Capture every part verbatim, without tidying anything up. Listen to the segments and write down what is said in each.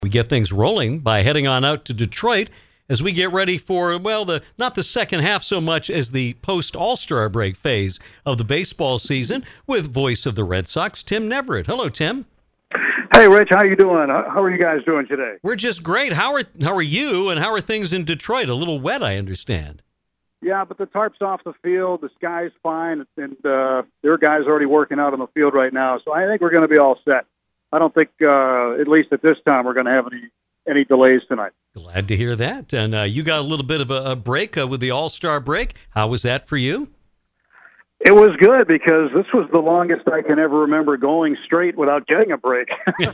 We get things rolling by heading on out to Detroit as we get ready for, well, the not the second half so much as the post-All-Star break phase of the baseball season with voice of the Red Sox, Tim Neverett. Hello, Tim. Hey, Rich, how you doing? How are you guys doing today? We're just great. How are how are you, and how are things in Detroit? A little wet, I understand. Yeah, but the tarp's off the field. The sky's fine, and uh, there are guys already working out on the field right now. So I think we're going to be all set. I don't think, uh, at least at this time, we're going to have any any delays tonight. Glad to hear that. And uh, you got a little bit of a, a break uh, with the All-Star break. How was that for you? It was good because this was the longest I can ever remember going straight without getting a break.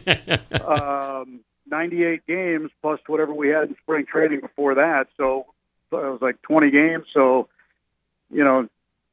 um, ninety-eight games plus whatever we had in spring training before that. So it was like twenty games. So, you know,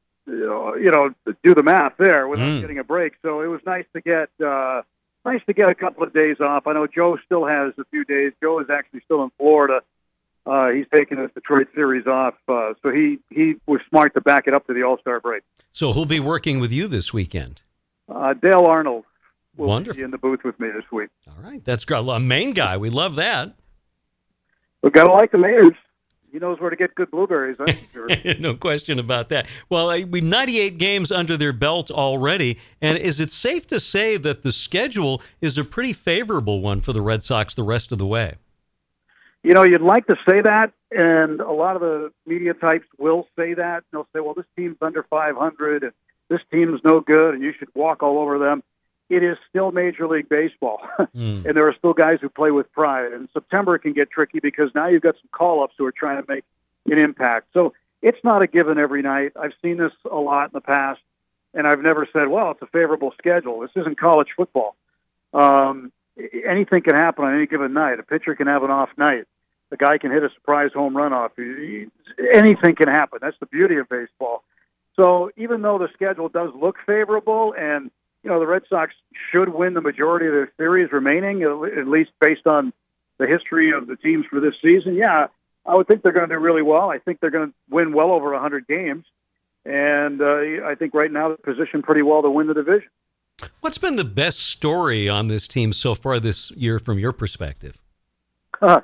you know, do the math there without mm. getting a break. So it was nice to get uh, nice to get a couple of days off. I know Joe still has a few days. Joe is actually still in Florida. Uh, he's taking his Detroit series off, uh, so he, he was smart to back it up to the All-Star break. So who'll be working with you this weekend? Uh, Dale Arnold will Wonderful. be in the booth with me this week. All right, that's great. A Maine guy. We love that. We've got to like the Mainers. He knows where to get good blueberries, I'm sure. No question about that. Well, we ninety-eight games under their belt already, and is it safe to say that the schedule is a pretty favorable one for the Red Sox the rest of the way? You know, you'd like to say that, and a lot of the media types will say that. They'll say, well, this team's under five hundred, and this team's no good, and you should walk all over them. It is still Major League Baseball, mm. and there are still guys who play with pride. And September can get tricky because now you've got some call-ups who are trying to make an impact. So it's not a given every night. I've seen this a lot in the past, and I've never said, well, it's a favorable schedule. This isn't college football. Um, anything can happen on any given night. A pitcher can have an off night. The guy can hit a surprise home run off. Anything can happen. That's the beauty of baseball. So even though the schedule does look favorable and, you know, the Red Sox should win the majority of their series remaining, at least based on the history of the teams for this season, yeah, I would think they're going to do really well. I think they're going to win well over one hundred games. And uh, I think right now they're positioned pretty well to win the division. What's been the best story on this team so far this year from your perspective? Uh,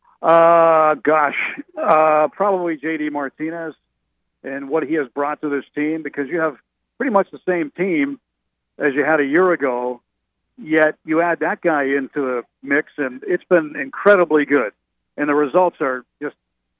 Uh, gosh, uh, probably J D Martinez and what he has brought to this team, because you have pretty much the same team as you had a year ago, yet you add that guy into the mix, and it's been incredibly good. And the results are just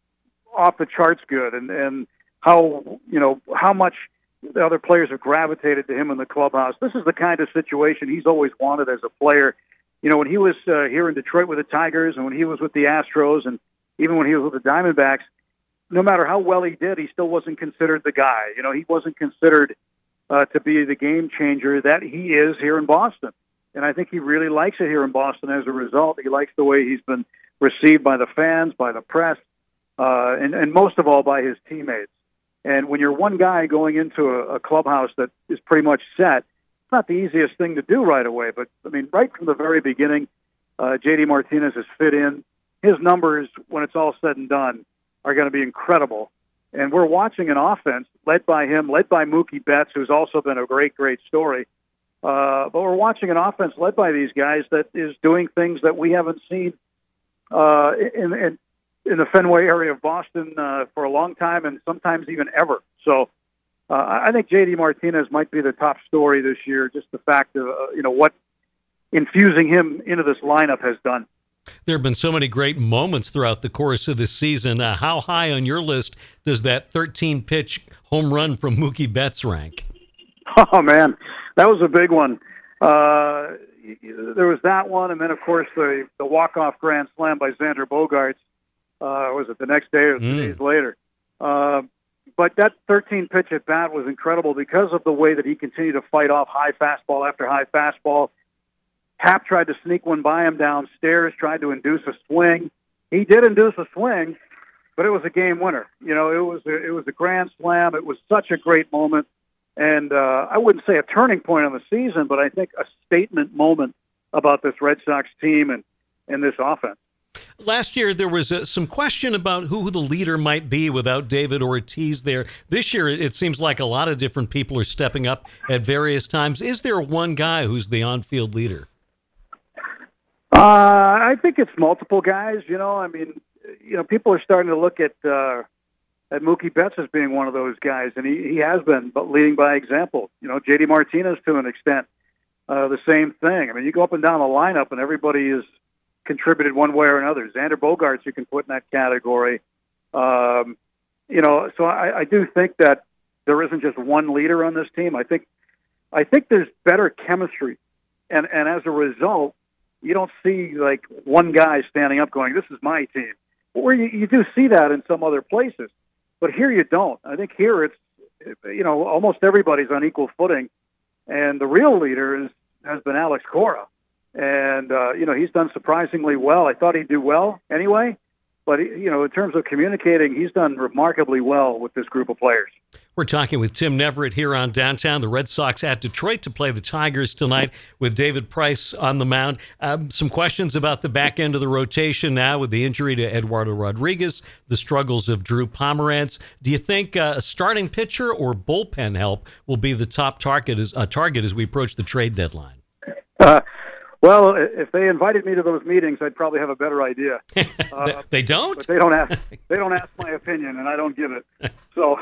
off the charts good, and, and how, you know, how much the other players have gravitated to him in the clubhouse. This is the kind of situation he's always wanted as a player. You know, when he was uh, here in Detroit with the Tigers and when he was with the Astros and even when he was with the Diamondbacks, no matter how well he did, he still wasn't considered the guy. You know, he wasn't considered uh, to be the game changer that he is here in Boston. And I think he really likes it here in Boston as a result. He likes the way he's been received by the fans, by the press, uh, and, and most of all by his teammates. And when you're one guy going into a, a clubhouse that is pretty much set, not the easiest thing to do right away, but I mean, right from the very beginning, uh, J D Martinez has fit in. His numbers, when it's all said and done, are going to be incredible. And we're watching an offense led by him, led by Mookie Betts, who's also been a great, great story. Uh, but we're watching an offense led by these guys that is doing things that we haven't seen uh, in, in in the Fenway area of Boston uh, for a long time, and sometimes even ever. So. Uh, I think J D Martinez might be the top story this year, just the fact of, uh, you know, what infusing him into this lineup has done. There have been so many great moments throughout the course of this season. Uh, how high on your list does that thirteen-pitch home run from Mookie Betts rank? Oh, man, that was a big one. Uh, there was that one, and then, of course, the, the walk-off grand slam by Xander Bogaerts. Uh, was it the next day or two mm. days later? Uh, But that thirteen-pitch at bat was incredible because of the way that he continued to fight off high fastball after high fastball. Happ tried to sneak one by him downstairs, tried to induce a swing. He did induce a swing, but it was a game winner. You know, it was a, it was a grand slam. It was such a great moment, and uh, I wouldn't say a turning point on the season, but I think a statement moment about this Red Sox team and, and this offense. Last year, there was uh, some question about who the leader might be without David Ortiz there. This year, it seems like a lot of different people are stepping up at various times. Is there one guy who's the on-field leader? Uh, I think it's multiple guys. You know, I mean, you know, people are starting to look at uh, at Mookie Betts as being one of those guys, and he, he has been, but leading by example. You know, J D Martinez to an extent, uh, the same thing. I mean, you go up and down the lineup, and everybody is contributed one way or another. Xander Bogaerts, you can put in that category. Um, you know, so I, I do think that there isn't just one leader on this team. I think, I think there's better chemistry, and and as a result, you don't see like one guy standing up going, "This is my team." Where you, you do see that in some other places, but here you don't. I think here it's, you know, almost everybody's on equal footing, and the real leader is has been Alex Cora. And, uh, you know, he's done surprisingly well. I thought he'd do well anyway. But, you know, in terms of communicating, he's done remarkably well with this group of players. We're talking with Tim Neverett here on Downtown. The Red Sox at Detroit to play the Tigers tonight with David Price on the mound. Um, some questions about the back end of the rotation now with the injury to Eduardo Rodriguez, the struggles of Drew Pomeranz. Do you think uh, a starting pitcher or bullpen help will be the top target as, uh, target as we approach the trade deadline? Uh Well, if they invited me to those meetings, I'd probably have a better idea. Uh, they don't? But they don't ask. They don't ask my opinion, and I don't give it. So,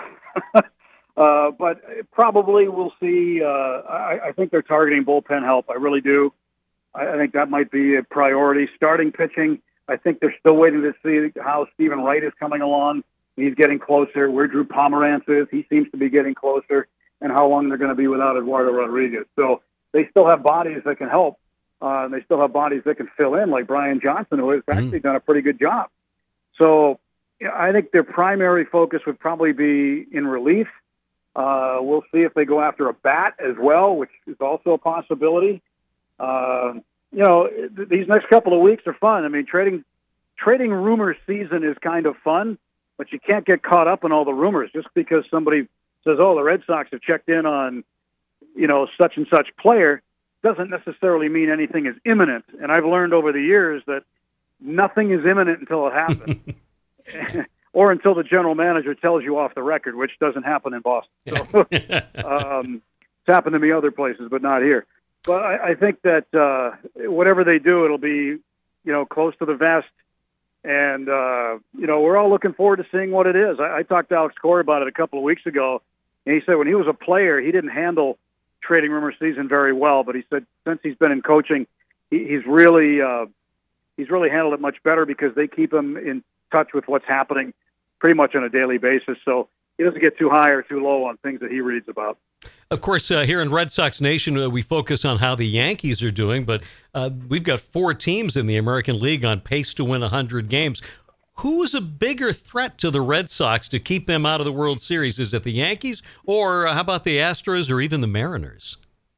uh, but probably we'll see. Uh, I, I think they're targeting bullpen help. I really do. I, I think that might be a priority. Starting pitching, I think they're still waiting to see how Stephen Wright is coming along. He's getting closer. Where Drew Pomeranz is, he seems to be getting closer, and how long they're going to be without Eduardo Rodriguez. So they still have bodies that can help. Uh, and they still have bodies that can fill in, like Brian Johnson, who has actually mm. done a pretty good job. So you know, I think their primary focus would probably be in relief. Uh, we'll see if they go after a bat as well, which is also a possibility. Uh, you know, th- these next couple of weeks are fun. I mean, trading trading rumor season is kind of fun, but you can't get caught up in all the rumors just because somebody says, oh, the Red Sox have checked in on, you know, such and such player. Doesn't necessarily mean anything is imminent. And I've learned over the years that nothing is imminent until it happens. Or until the general manager tells you off the record, which doesn't happen in Boston. So, um, it's happened to me other places, but not here. But I, I think that uh, whatever they do, it'll be, you know, close to the vest. And, uh, you know, we're all looking forward to seeing what it is. I, I talked to Alex Cora about it a couple of weeks ago, and he said when he was a player, he didn't handle trading rumor season very well, but he said since he's been in coaching, he, he's really uh, he's really handled it much better because they keep him in touch with what's happening pretty much on a daily basis. So he doesn't get too high or too low on things that he reads about. Of course, uh, here in Red Sox Nation, uh, we focus on how the Yankees are doing, but uh, we've got four teams in the American League on pace to win one hundred games. Who's a bigger threat to the Red Sox to keep them out of the World Series? Is it the Yankees, or how about the Astros, or even the Mariners?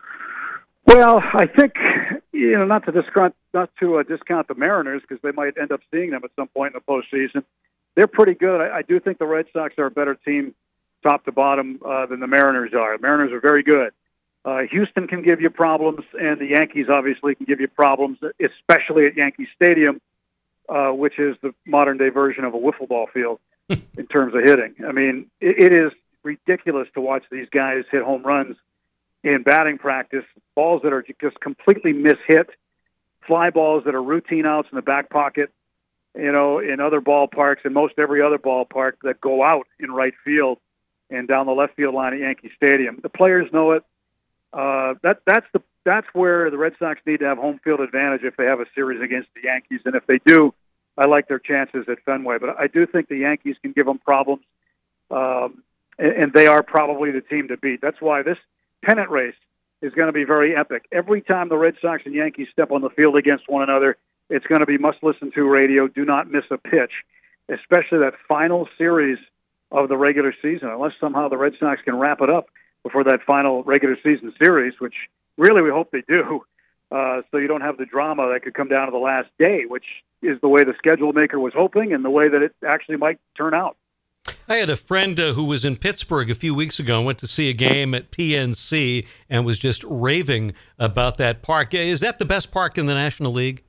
Well, I think, you know, not to discount, not to uh, discount the Mariners, because they might end up seeing them at some point in the postseason. They're pretty good. I, I do think the Red Sox are a better team, top to bottom, uh, than the Mariners are. The Mariners are very good. Uh, Houston can give you problems, and the Yankees obviously can give you problems, especially at Yankee Stadium. Uh, which is the modern-day version of a wiffle ball field in terms of hitting. I mean, it, it is ridiculous to watch these guys hit home runs in batting practice, balls that are just completely mishit, fly balls that are routine outs in the back pocket, you know, in other ballparks and most every other ballpark that go out in right field and down the left field line at Yankee Stadium. The players know it. Uh, that that's the that's where the Red Sox need to have home field advantage if they have a series against the Yankees, and if they do, I like their chances at Fenway. But I do think the Yankees can give them problems, um, and, and they are probably the team to beat. That's why this pennant race is going to be very epic. Every time the Red Sox and Yankees step on the field against one another, it's going to be must-listen-to radio. Do not miss a pitch, especially that final series of the regular season, unless somehow the Red Sox can wrap it up before that final regular season series, which really we hope they do, uh, so you don't have the drama that could come down to the last day, which is the way the schedule maker was hoping and the way that it actually might turn out. I had a friend uh, who was in Pittsburgh a few weeks ago and went to see a game at P N C and was just raving about that park. Is that the best park in the National League?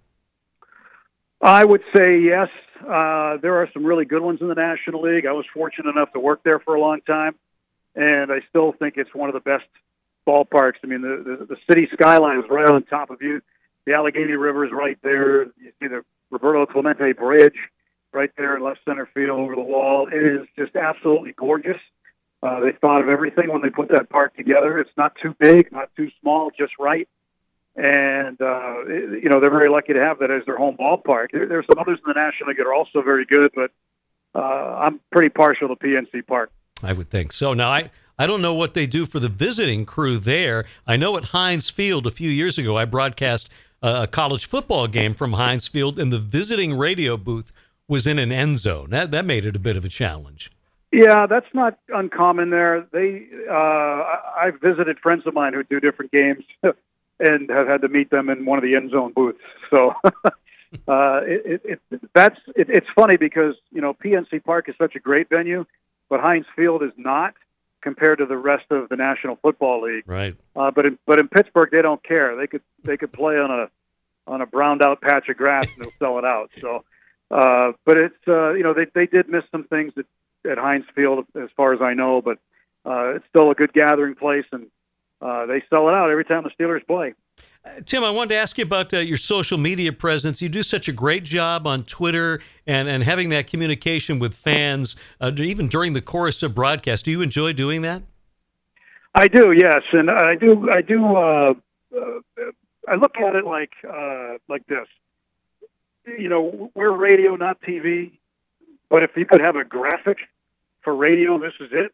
I would say yes. Uh, there are some really good ones in the National League. I was fortunate enough to work there for a long time, and I still think it's one of the best ballparks. I mean, the, the, the city skyline is right on top of you. the Allegheny River is right there. You see the Roberto Clemente Bridge right there in left center field over the wall. It is just absolutely gorgeous. Uh, they thought of everything when they put that park together. It's not too big, not too small, just right. And, uh, it, you know, they're very lucky to have that as their home ballpark. There, there's some others in the National League that are also very good, but uh, I'm pretty partial to P N C Park. I would think so. Now, I, I don't know what they do for the visiting crew there. I know at Heinz Field a few years ago, I broadcast a college football game from Heinz Field, and the visiting radio booth was in an end zone. That, that made it a bit of a challenge. Yeah, that's not uncommon there. They, uh, I've visited friends of mine who do different games and have had to meet them in one of the end zone booths. So uh, it, it, it, that's it, it's funny because, you know, P N C Park is such a great venue, but Heinz Field is not compared to the rest of the National Football League. Right. Uh, but in, but in Pittsburgh, they don't care. They could they could play on a on a browned out patch of grass and they'll sell it out. So, uh, but it's uh, you know they they did miss some things at, at Heinz Field as far as I know, but uh, it's still a good gathering place and uh, they sell it out every time the Steelers play. Uh, Tim, I wanted to ask you about uh, your social media presence. You do such a great job on Twitter and, and having that communication with fans, uh, even during the chorus of broadcast. Do you enjoy doing that? I do, yes, and I do. I do. Uh, uh, I look at it like uh, like this. You know, we're radio, not T V. But if you could have a graphic for radio, this is it.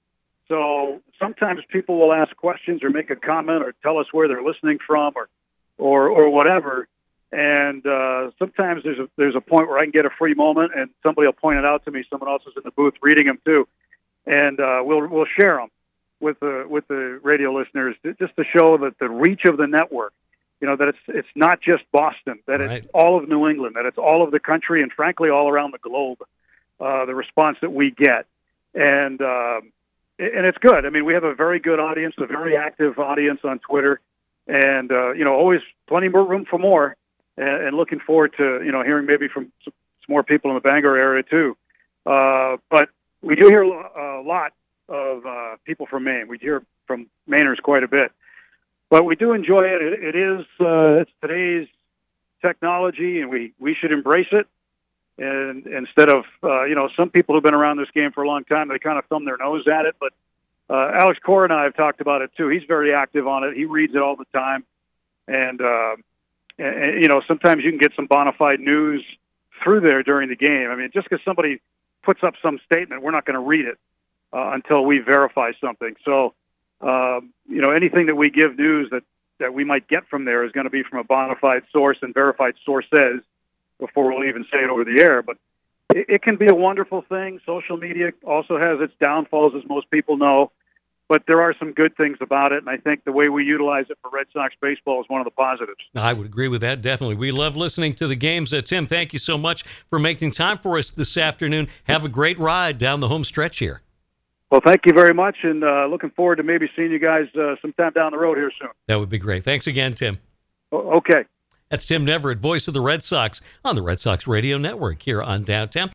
So sometimes people will ask questions or make a comment or tell us where they're listening from or or, or whatever. And uh, sometimes there's a, there's a point where I can get a free moment and somebody will point it out to me. Someone else is in the booth reading them too. And uh, we'll we'll share them with the, with the radio listeners just to show that the reach of the network, you know, that it's it's not just Boston, that right. It's all of New England, that it's all of the country and, frankly, all around the globe, uh, the response that we get. And um, and it's good. I mean, we have a very good audience, a very active audience on Twitter, and, uh, you know, always plenty more room for more, and, and looking forward to, you know, hearing maybe from some, some more people in the Bangor area, too. Uh, but we do hear a lot of uh, people from Maine. We hear from Mainers quite a bit. But we do enjoy it. It, it is uh, it's today's technology, and we, we should embrace it. And instead of, uh, you know, some people who've been around this game for a long time, they kind of thumb their nose at it. But uh, Alex Cora and I have talked about it, too. He's very active on it. He reads it all the time. And, uh, and, and, you know, sometimes you can get some bona fide news through there during the game. I mean, just because somebody puts up some statement, we're not going to read it uh, until we verify something. So, um, you know, anything that we give news that, that we might get from there is going to be from a bona fide source and verified sources before we'll even say it over the air. But it, it can be a wonderful thing. Social media also has its downfalls, as most people know, but there are some good things about it, and I think the way we utilize it for Red Sox baseball is one of the positives. I would agree with that, definitely. We love listening to the games. Uh, Tim, thank you so much for making time for us this afternoon. Have a great ride down the home stretch here. Well, thank you very much, and uh, looking forward to maybe seeing you guys uh, sometime down the road here soon. That would be great. Thanks again, Tim. O- okay. That's Tim Neverett, voice of the Red Sox on the Red Sox Radio Network here on Downtown.